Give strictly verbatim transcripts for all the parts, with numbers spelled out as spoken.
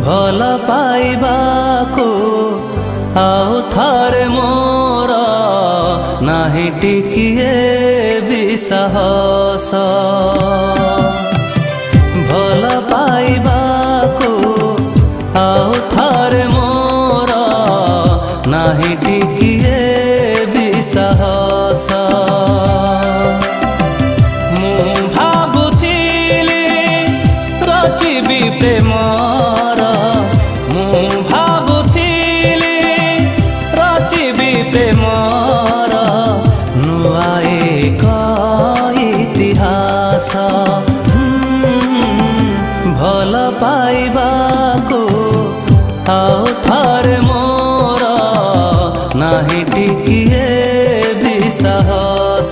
भल पाइबाको आउ थरे मोर नाही टिकिए विश्वास। भल पाइबाको आउ थरे मोर नाही टिकिए विश्वास। मु भाबुथिली रचिबी प्रेमर, मु भाबुथिली रचिबी प्रेमर नुआ एक इतिहास। भल पाइबाको आउ थरे मोर नाही टिकिए विश्वास।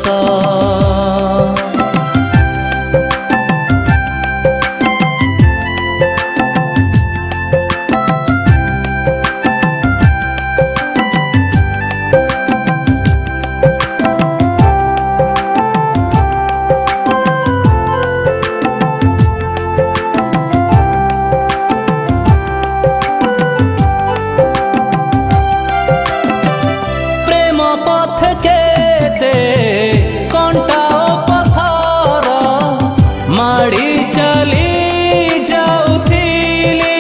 पथ के दे कंटा पथर माड़ी चली जाउथिली,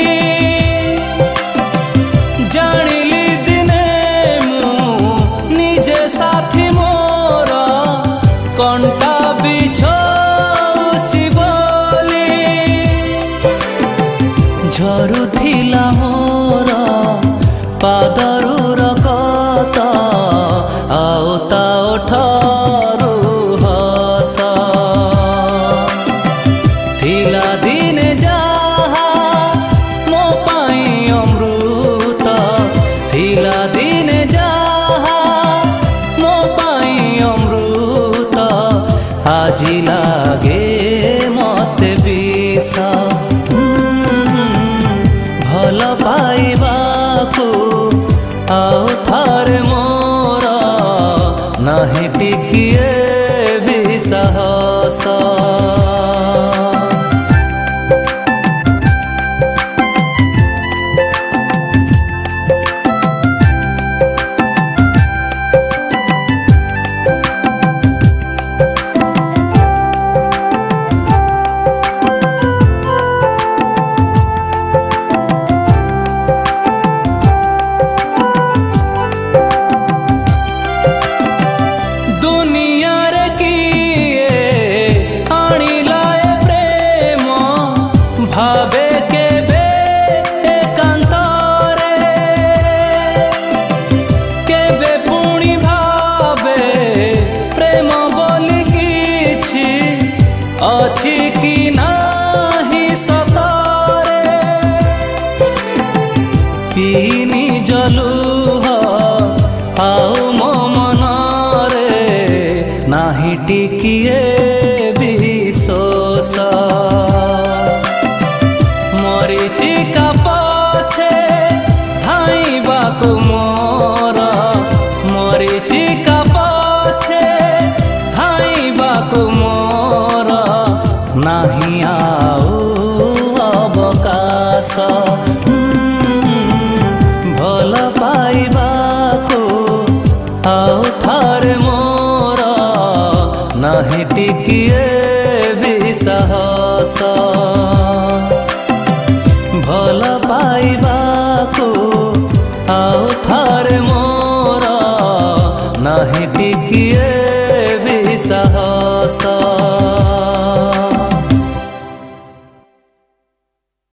जानिली दिने मु निजे साथी मोर कंटा बिछौची बोली। झरुथिला मोर पादरू रकत आउ ताउ ठारू हस। थिला दिने जाहा मो पाई अमृत, थिला दिने जाहा मो पाई अमृत आजी लागे मते विष। भल पाइबाको आउ थरे मोर नाही टिकिए विश्वास। दुनियार किए आनिलाए प्रेम भावे केबे एकांतरे, केबे पुणी भावे प्रेम बोली किछि अछि कि नाही सतरे। पीनी जलुह आउ मो नाही टिकिए विश्वास। मरीचिका पछे धाइबाको मोर, मरीचिका पछे धाइबाको मोर नाही आउ अवकाश। भल पाइबाको आउ थरे मोर नाही टिकिए विश्वास। भल पाइबाको आउ थरे मोर नाही टिकिए विश्वास।